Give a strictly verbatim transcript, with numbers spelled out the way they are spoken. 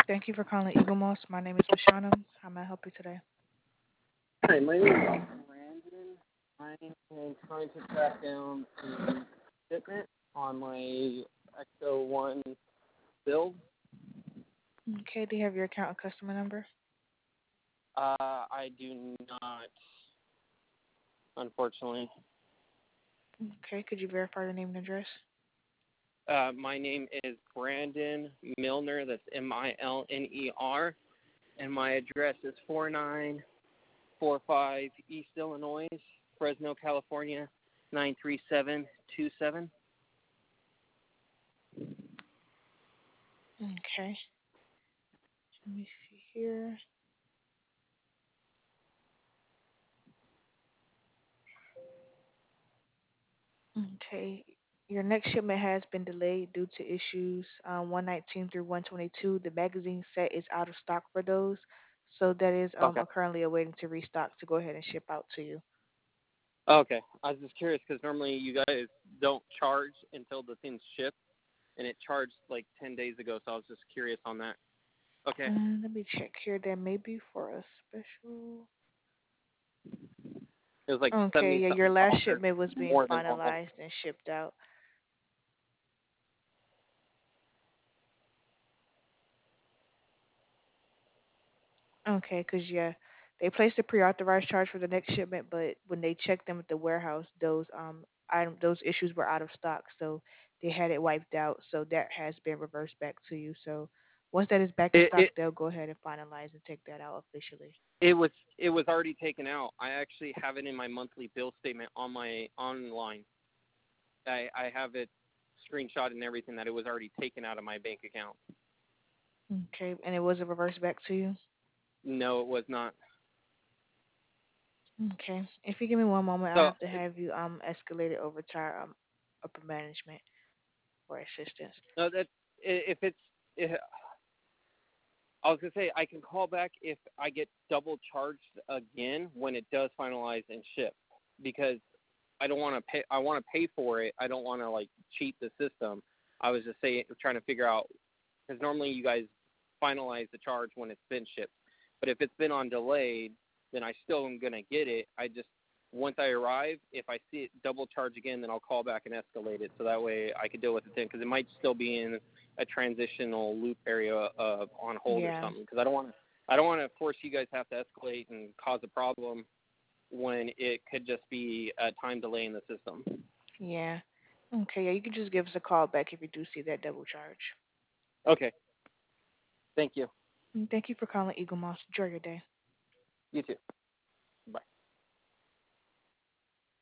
Thank you for calling Eagle Moss. My name is Mashana. How may I help you today? Hi, my name is Brandon. I am trying to track down the shipment on my X O one build. Okay, do you have your account and customer number? Uh, I do not, unfortunately. Okay, could you verify your name and address? Uh, my name is Brandon Milner. That's M I L N E R. And my address is four nine four five East Illinois, Fresno, California, nine three seven two seven. Okay, let me see here. Okay, your next shipment has been delayed due to issues um, one nineteen through one twenty-two. The magazine set is out of stock for those, so that is um, Okay. currently awaiting to restock to go ahead and ship out to you. Okay. I was just curious because normally you guys don't charge until the thing's shipped, and it charged like ten days ago, so I was just curious on that. Okay. Uh, let me check here. That may be for a special. It was like Okay, seventy yeah, your something last dollars shipment was being more than normal. finalized and shipped out. Okay, because yeah, they placed a pre-authorized charge for the next shipment, but when they checked them at the warehouse, those um item those issues were out of stock, so they had it wiped out. So that has been reversed back to you. So once that is back in It stock, it they'll go ahead and finalize and take that out officially. it was it was already taken out. I actually have it in my monthly bill statement on my online. I I have it screenshot and everything that it was already taken out of my bank account. Okay, and it was a reverse back to you. No, it was not. Okay, if you give me one moment, I'll So have to have you um escalate it over to our um, upper management for assistance. no, that if it's if, I was gonna say I can call back if I get double charged again when it does finalize and ship, because I don't want to pay. I want to pay for it. I don't want to like cheat the system. I was just saying, trying to figure out, because normally you guys finalize the charge when it's been shipped, but if it's been on delayed, then I still am gonna get it. I just once I arrive, if I see it double charge again, then I'll call back and escalate it, so that way I can deal with it then, because it might still be in a transitional loop area of on hold or Yeah, something. Because I don't want to, I don't want to force you guys to have to escalate and cause a problem when it could just be a time delay in the system. yeah. Okay, yeah, you can just give us a call back if you do see that double charge. Okay, thank you. Mm, thank you for calling Eagle Moss. Enjoy your day. You too.